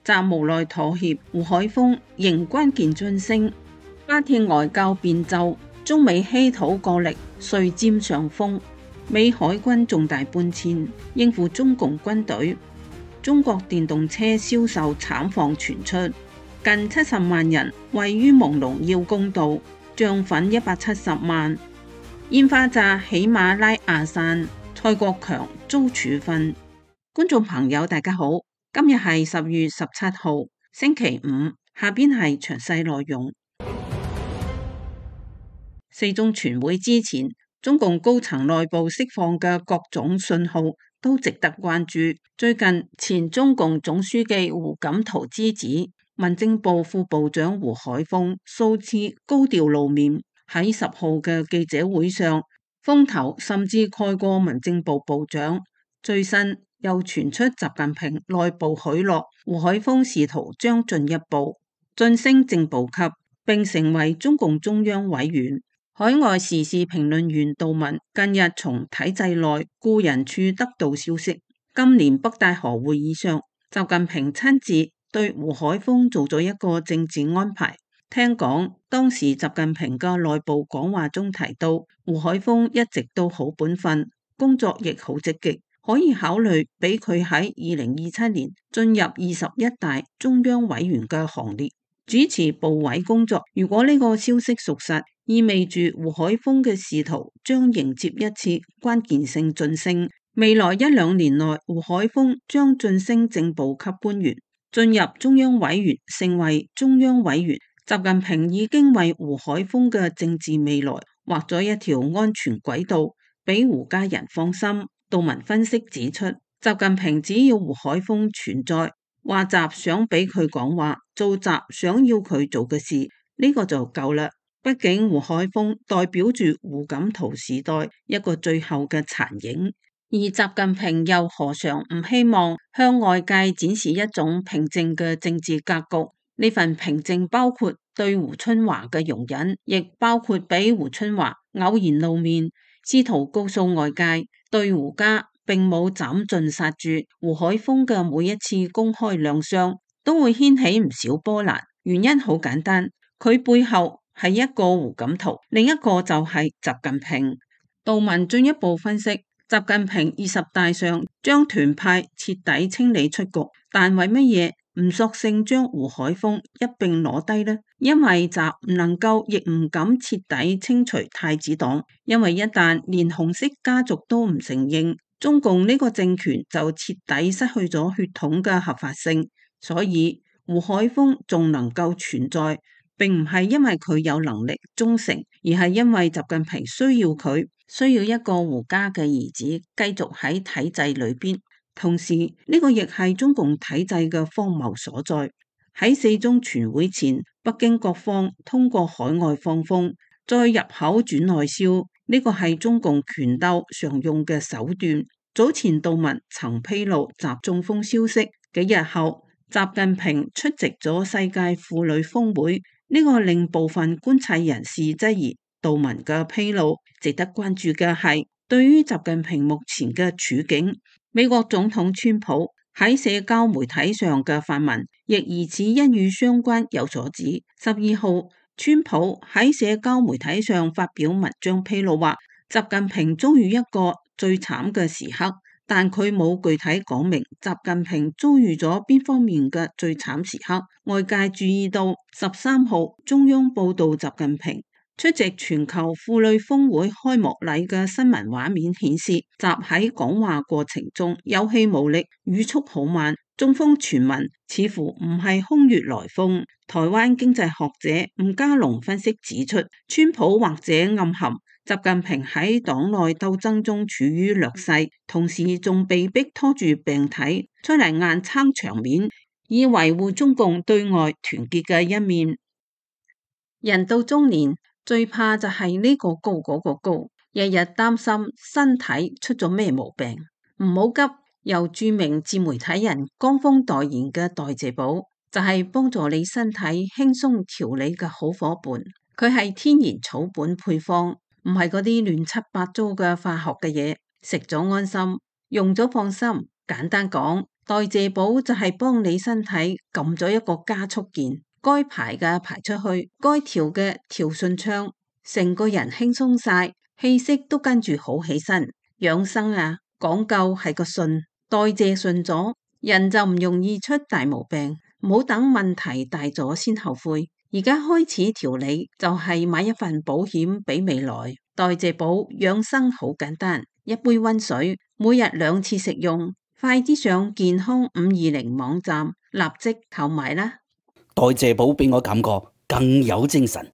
習無奈妥協，胡海峰仍關鍵晉升。巴鐵外交變奏，中美稀土角力誰佔上風？美海軍重大搬遷，應付中共軍隊。中國電動車銷售慘況傳出，近70萬人位於朦朧要公道，漲粉170萬。煙花炸喜馬拉雅山，蔡國強遭處分。觀眾朋友大家好，今日係10月17號星期五，下邊係詳細內容。四中全會之前，中共高層內部釋放嘅各種信號都值得關注。最近，前中共總書記胡錦濤之子、民政部副部長胡海峰數次高調露面，喺10號嘅記者會上，風頭甚至蓋過民政部部長。最新又傳出習近平內部許諾，胡海峰試圖將進一步晉升正部級，並成為中共中央委員。海外時事評論員杜文近日從體制內僱人處得到消息，今年北戴河會議上，習近平親自對胡海峰做咗一個政治安排。聽講當時習近平嘅內部講話中提到，胡海峰一直都好本分，工作亦好積極，可以考慮俾佢喺2027年進入21大中央委員嘅行列，主持部委工作。如果呢個消息屬實，意味住胡海峰嘅仕途將迎接一次關鍵性晉升。未來1-2年內，胡海峰將晉升正部級官員，進入中央委員，成為中央委員。習近平已經為胡海峰嘅政治未來畫咗一條安全軌道，俾胡家人放心。杜文分析指出，習近平只要胡海峰存在，話習想俾佢講話，做習想要佢做嘅事，呢個就夠啦。畢竟胡海峰代表住胡錦濤時代一個最後嘅殘影，而習近平又何嘗唔希望向外界展示一種平靜嘅政治格局？呢份平靜包括對胡春華嘅容忍，亦包括俾胡春華偶然露面，試圖告訴外界對胡家並冇斬盡殺絕。胡海峰嘅每一次公開亮相都會掀起唔少波瀾，原因好簡單，佢背後係一個胡錦濤，另一個就係習近平。杜文進一步分析，習近平20大上將團派徹底清理出局，但為乜嘢唔索性將胡海峰一併攞低呢？因為習唔能夠亦唔敢徹底清除太子黨，因為一旦連紅色家族都唔承認，中共呢個政權就徹底失去咗血統嘅合法性。所以胡海峰仲能夠存在，並唔係因為佢有能力忠誠，而係因為習近平需要佢，需要一個胡家嘅兒子繼續喺體制裏邊。同時呢個亦係中共體制嘅荒謬所在。喺四中全會前，北京各方通過海外放風，再入口轉內銷，呢個係中共權鬥常用嘅手段。早前杜文曾披露習中風消息，幾日後習近平出席咗世界婦女峰會，呢個令部分觀察人士質疑杜文嘅披露。值得關注嘅係，對於習近平目前嘅處境，美國總統川普喺社交媒體上嘅發文，亦疑似因與相關有所指。12號，川普喺社交媒體上發表文章披露話，習近平遭遇一個最慘嘅時刻，但佢冇具體講明習近平遭遇咗邊方面嘅最慘時刻。外界注意到13號中央報道習近平出席全球婦女峰會開幕禮嘅新聞畫面顯示，習喺講話過程中有氣無力，語速好慢。中風傳聞似乎唔係空穴來風。台灣經濟學者吳家龍分析指出，川普或者暗含習近平喺黨內鬥爭中處於劣勢，同時仲被逼拖住病體出嚟硬撐場面，以維護中共對外團結嘅一面。人到中年，最怕就係呢個高嗰個高，日日擔心身體出咗咩毛病。唔好急，由著名自媒體人江峰代言嘅代謝寶就係幫助你身體輕鬆調理嘅好伙伴。佢係天然草本配方，唔係嗰啲亂七八糟嘅化學嘅嘢，食咗安心，用咗放心。簡單講代謝寶就係幫你身體撳咗一個加速鍵，該排嘅排出去，該調嘅調順暢，成個人輕鬆晒，氣息都跟住好起身。養生啊，講究係個順，代謝順咗，人就唔容易出大毛病。唔好等問題大咗先後悔，而家開始調理就係買一份保險俾未來。代謝寶養生好簡單，一杯溫水，每日2次食用。快啲上健康520網站立即購買啦！ 代謝寶俾我感覺更有精神。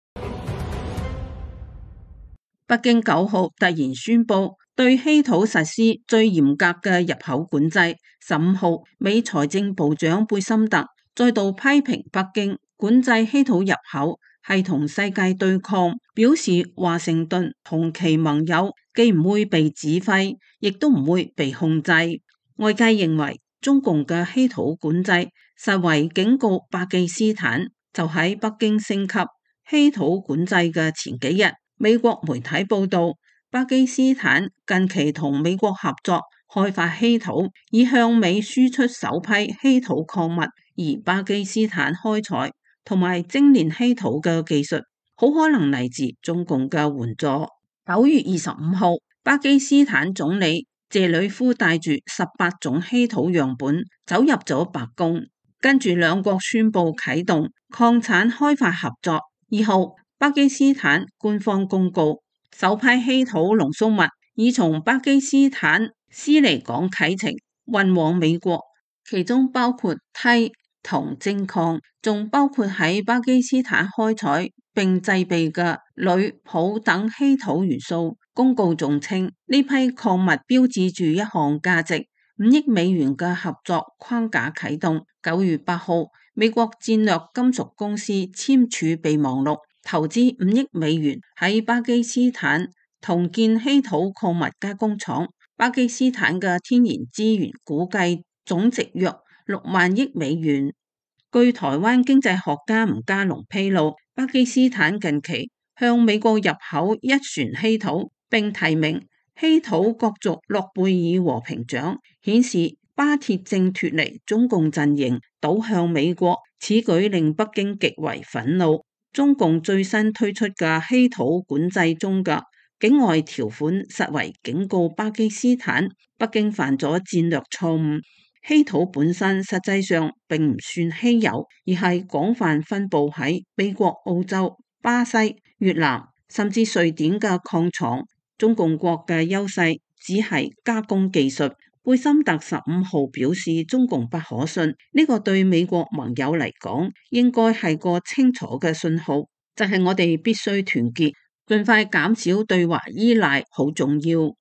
北京9號突然宣布對稀土實施最嚴格嘅入口管制。15號，美財政部長貝森特再度批評北京管制稀土入口係同世界對抗，表示華盛頓同其盟友既唔會被指揮，亦都唔會被控制。外界認為中共嘅稀土管制實為警告巴基斯坦。就喺北京升級稀土管制嘅前幾日，美國媒體報道，巴基斯坦近期同美國合作開發稀土，以向美輸出首批稀土礦物，而巴基斯坦開採同埋精煉稀土嘅技術好可能嚟自中共嘅援助。9月25號，巴基斯坦總理謝里夫帶住18種稀土樣本走入咗白宮，跟住兩國宣布啟動礦產開發合作。2號，巴基斯坦官方公告，首批稀土濃縮物已從巴基斯坦斯尼港啟程運往美國，其中包括鈦、銅、精礦，仲包括喺巴基斯坦開採並製備嘅鋁、鈽等稀土元素。公告仲稱，呢批礦物標誌住一項價值5億美元嘅合作框架啟動。9月8號，美國戰略金屬公司簽署備忘錄，投資5億美元喺巴基斯坦重建稀土礦物加工廠。巴基斯坦嘅天然資源估計總值約6萬億美元。據台灣經濟學家吳家龍披露，巴基斯坦近期向美國入口1船稀土，並提名稀土角逐諾貝爾和平獎，顯示巴鐵正脫離中共陣營，倒向美國。此舉令北京極為憤怒。中共最新推出嘅稀土管制中嘅境外條款實為警告巴基斯坦，北京犯咗戰略錯誤。稀土本身實際上並唔算稀有，而係廣泛分布喺美國、澳洲、巴西、越南甚至瑞典嘅礦廠。中共國嘅優勢只係加工技術。貝森特15號表示，中共不可信，呢個對美國盟友嚟講應該係個清楚嘅信號，就係我哋必須團結，盡快減少對華依賴，好重要。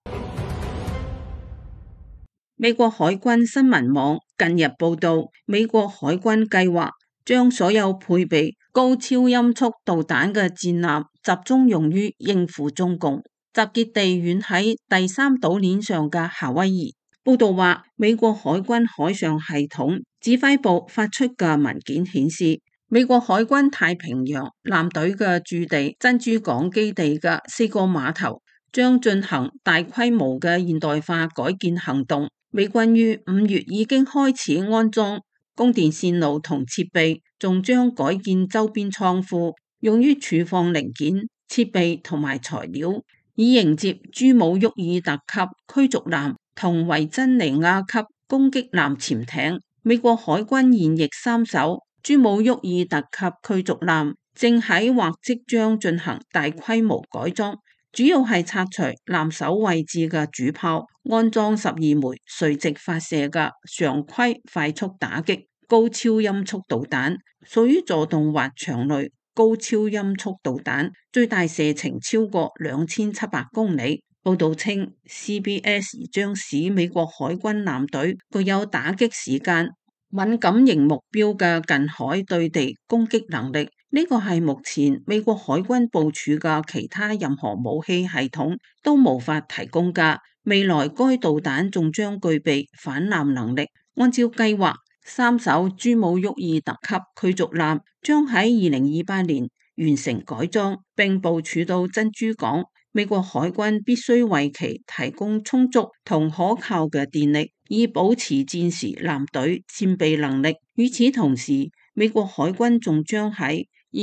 美國海軍新聞網近日報道，美國海軍計劃將所有配備高超音速導彈嘅戰艦集中用於應付中共。集結地遠喺第3島鏈上嘅夏威夷。報道話，美國海軍海上系統指揮部發出嘅文件顯示，美國海軍太平洋艦隊嘅駐地珍珠港基地嘅4個碼頭將進行大規模嘅現代化改建行動。美軍於5月已經開始安裝供電線路同設備，仲將改建周邊倉庫，用於儲放零件、設備同埋材料，以迎接朱姆沃爾特級驅逐艦同維珍尼亞級攻擊艦潛艇。美國海軍現役3艘朱姆沃爾特級驅逐艦正喺或即將進行大規模改裝，主要係拆除艦首位置嘅主炮，安裝12枚垂直發射嘅常規快速打擊高超音速導彈，屬於助動滑翔類高超音速導彈，最大射程超過2700公里。報道稱 ，CBS 將使美國海軍艦隊具有打擊時間敏感型目標嘅近海對地攻擊能力。呢個係目前美國海軍部署嘅其他任何武器系統都無法提供㗎。未來該導彈仲將具備反艦能力。按照計劃，3艘朱姆沃爾特級驅逐艦將喺2028年完成改裝，並部署到珍珠港。 美國海軍必須為其提供充足同可靠嘅電力，以保持戰時艦隊戰備能力。與此同時，美國海軍仲將喺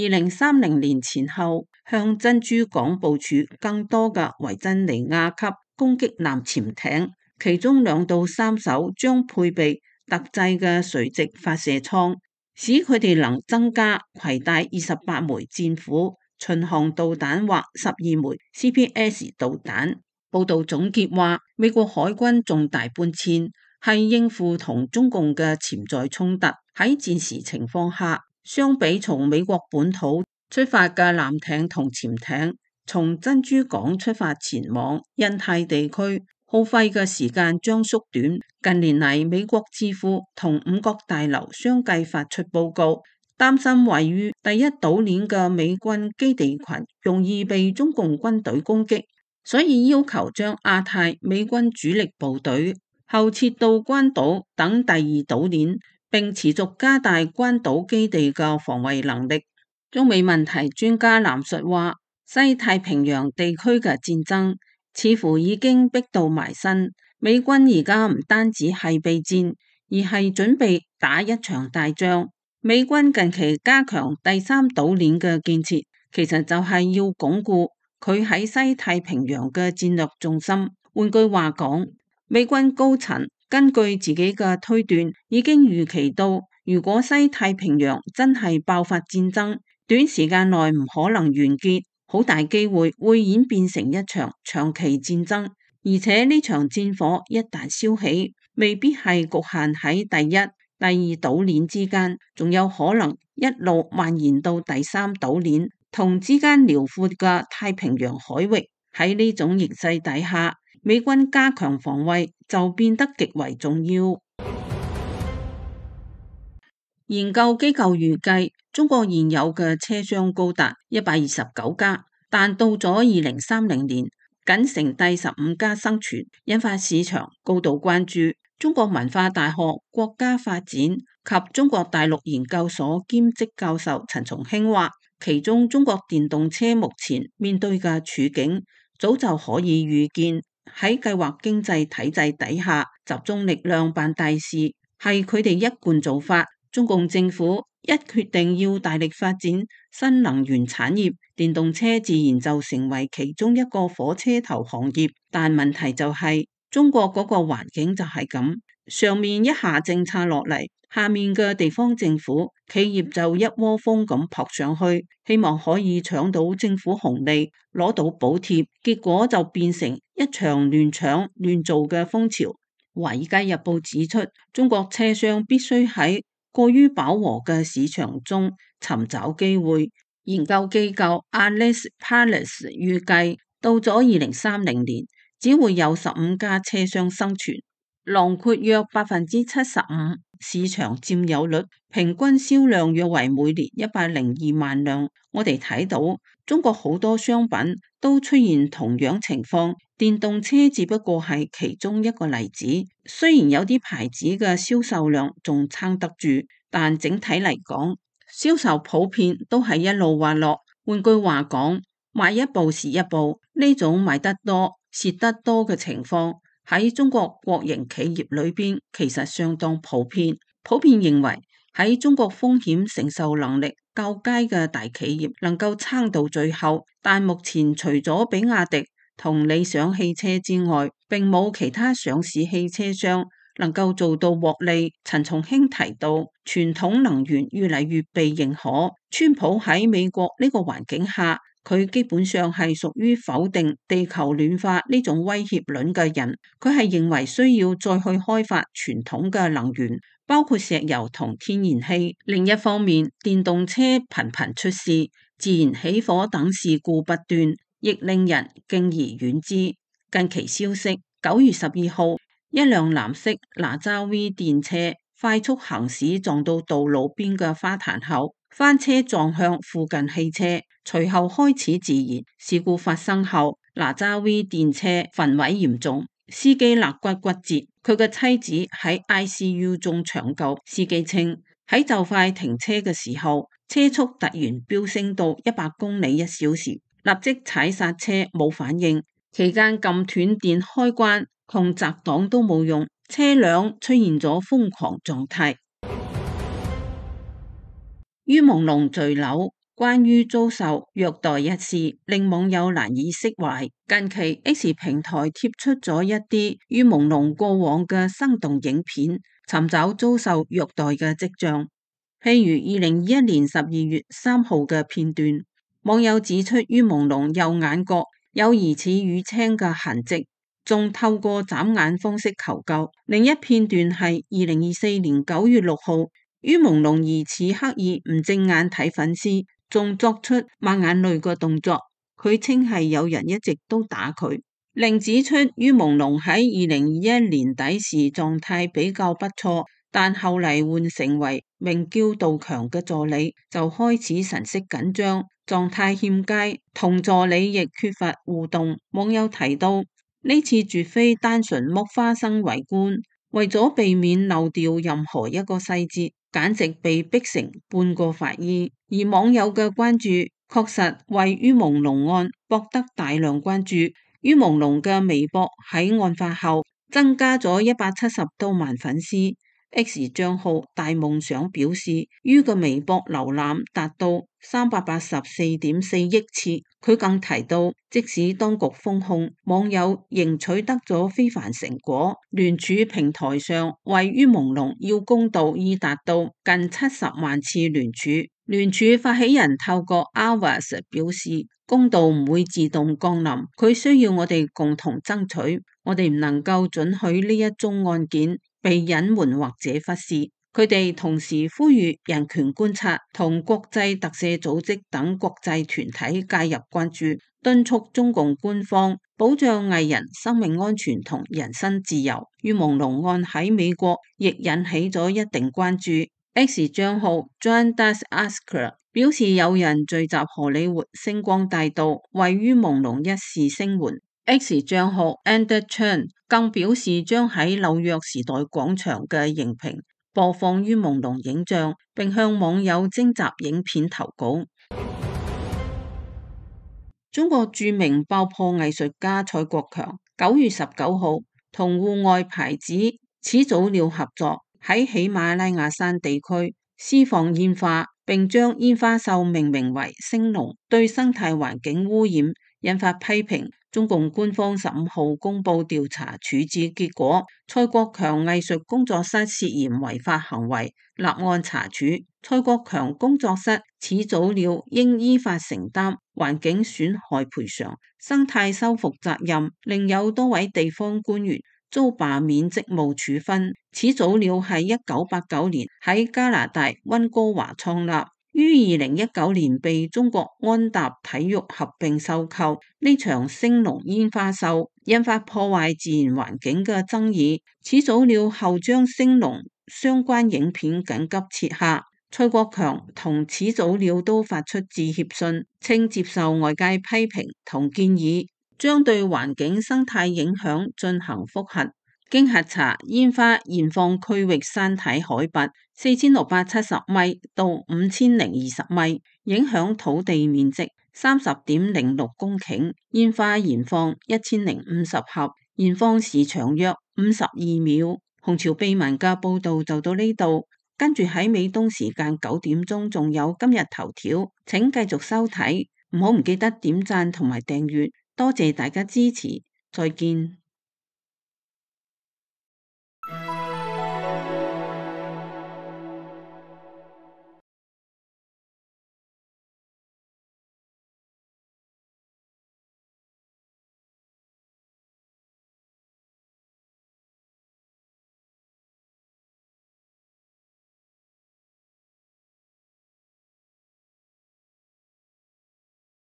2030年前後向珍珠港部署更多嘅維珍尼亞級攻擊艦潛艇，其中2到3艘將配備特製嘅垂直發射艙，使佢哋能增加攜帶28枚戰斧巡航導彈或12枚 CPS 導彈。報道總結話，美國海軍重大搬遷係應付同中共嘅潛在衝突。喺戰時情況下，相比從美國本土出發嘅艦艇同潛艇，從珍珠港出發前往印太地區，耗費嘅時間將縮短。近年嚟，美國智庫同五角大樓相繼發出報告，擔心位於第一島鏈嘅美軍基地群容易被中共軍隊攻擊，所以要求將亞太美軍主力部隊後撤到關島等第二島鏈，並持續加大關島基地嘅防衛能力。中美問題專家藍述話，西太平洋地區嘅戰爭似乎已經逼到埋身，美軍而家唔單止係備戰，而係準備打一場大仗。美軍近期加強第三島鏈嘅建設，其實就係要鞏固佢喺西太平洋嘅戰略重心。換句話講，美軍高層根據自己嘅推斷，已經預期到，如果西太平洋真係爆發戰爭，短時間內唔可能完結，好大機會會演變成一場長期戰爭，而且呢場戰火一旦燒起，未必係局限喺第一、第二島鏈之間，仲有可能一路蔓延到第三島鏈同之間遼闊嘅太平洋海域。喺呢種形勢底下，美軍加強防衛就變得極為重要。研究機構預計，中國現有嘅車廂高達129架，但到咗2030年，僅剩第15架生存，引發市場高度關注。中國文化大學國家發展及中國大陸研究所兼職教授陳松興話，其中中國電動車目前面對嘅處境，早就可以預見。喺計劃經濟體制底下，集中力量辦大事係佢哋一貫做法。中共政府一決定要大力發展新能源產業，電動車自然就成為其中一個火車頭行業。但問題就係，中國嗰個環境就係咁，上面一下政策落嚟，下面嘅地方政府企業就一窩蜂咁撲上去，希望可以搶到政府紅利，攞到補貼，結果就變成一場亂搶亂做嘅風潮。華爾街日報指出，中國車廂必須喺過於飽和嘅市場中尋找機會。研究機構 AlixPartners 預計，到咗2030年，只會有15架車廂生存，囊括約75%市場佔有率，平均銷量約為每年102萬輛。我哋睇到中國好多商品都出現同樣情況，電動車只不過係其中一個例子。雖然有啲牌子嘅銷售量仲撐得住，但整體嚟講，銷售普遍都係一路滑落。換句話講，賣一部是一部，呢種賣得多蝕得多嘅情況喺中國國營企業裏邊其實相當普遍。普遍認為喺中國風險承受能力較佳嘅大企業能夠撐到最後，但目前除咗比亞迪同理想汽車之外，並冇其他上市汽車商能夠做到獲利。陳松興提到，傳統能源越嚟越被認可。川普喺美國呢個環境下，佢基本上係屬於否定地球暖化呢種威脅論嘅人。佢係認為需要再去開發傳統嘅能源，包括石油同天然氣。另一方面，電動車頻頻出事，自燃起火等事故不斷，亦令人敬而遠之。近期消息，9月12號，一輛藍色哪吒 V 電車快速行駛撞到道路邊嘅花壇後，翻車撞向附近汽車，隨後開始自燃。事故發生後，哪吒 V 電車焚毀嚴重，司機肋骨骨折，佢嘅妻子喺 ICU 中搶救。司機稱喺就快停車嘅時候，車速突然飆升到100公里一小時， 立即踩剎車冇反應，期間撳斷電開關同擲檔都冇用，車輛出現咗瘋狂狀態。於朦朧墜樓，關於遭受虐待一事令網友難以釋懷。近期 X 平台貼出咗一啲於朦朧過往嘅生動影片，尋找遭受虐待嘅跡象。譬如2021年12月3號嘅片段，網友指出於朦朧右眼角有疑似淤青嘅痕跡，仲透過眨眼方式求救。另一片段係2024年9月6號，於朦朧疑似刻意唔正眼睇粉絲，仲作出抹眼淚嘅動作。佢稱係有人一直都打佢。另指出於朦朧喺2021年底時狀態比較不錯，但後嚟換成為名叫杜強嘅助理，就開始神色緊張，狀態欠佳，同助理亦缺乏互動。網友提到呢次絕非單純剝花生圍觀，為咗避免漏掉任何一個細節，簡直被逼成半個法醫。而網友嘅關注確實為於朦朧案博得大量關注。於朦朧嘅微博喺案發後增加咗170多萬粉絲。X 賬號大夢想表示，於嘅微博瀏覽達到384.4億次。佢更提到，即使當局封控，網友仍取得咗非凡成果。聯署平台上為於朦朧要公道已達到近70萬次聯署。聯署發起人透過 Avas 表示，公道唔會自動降臨，佢需要我哋共同爭取。我哋唔能夠准許呢一宗案件被隱瞞或者忽視。佢哋同時呼籲人權觀察同國際特赦組織等國際團體介入關注，敦促中共官方保障藝人生命安全同人身自由。於朦朧案喺美國亦引起咗一定關注。X 賬號 John Does Ask 表示，有人聚集荷里活星光大道為於朦朧一事聲援。X 賬號 Ender Chan 更表示將喺紐約時代廣場嘅熒屏播放於朦朧影像，並向網友徵集影片投稿。中國著名爆破藝術家蔡國強9月19號同戶外牌子始祖鳥合作，喺喜馬拉雅山地區施放煙花，並將煙花秀命名為星龍，對生態環境污染引發批評。中共官方15號公布調查處置結果，蔡國強藝術工作室涉嫌違法行為，立案查處。蔡國強工作室始祖鳥應依法承擔環境損害賠償、生態修復責任。另有多位地方官員遭罷免職務處分。始祖鳥係1989年喺加拿大溫哥華創立，於2019年被中國安踏體育合併收購。呢場星龍煙花秀引發破壞自然環境嘅爭議，始祖鳥後將星龍相關影片緊急撤下。蔡國強同始祖鳥都發出致歉信，稱接受外界批評同建議，將對環境生態影響進行複核。經核查，煙花燃放區域山體海拔4670米到5020米，影響土地面積30.06公頃。煙花燃放1050盒，燃放時長約52秒。紅潮秘聞嘅報道就到呢度，跟住喺美東時間9點鐘仲有今日頭條，請繼續收睇，唔記得點讚同埋訂閱，多謝大家支持，再見。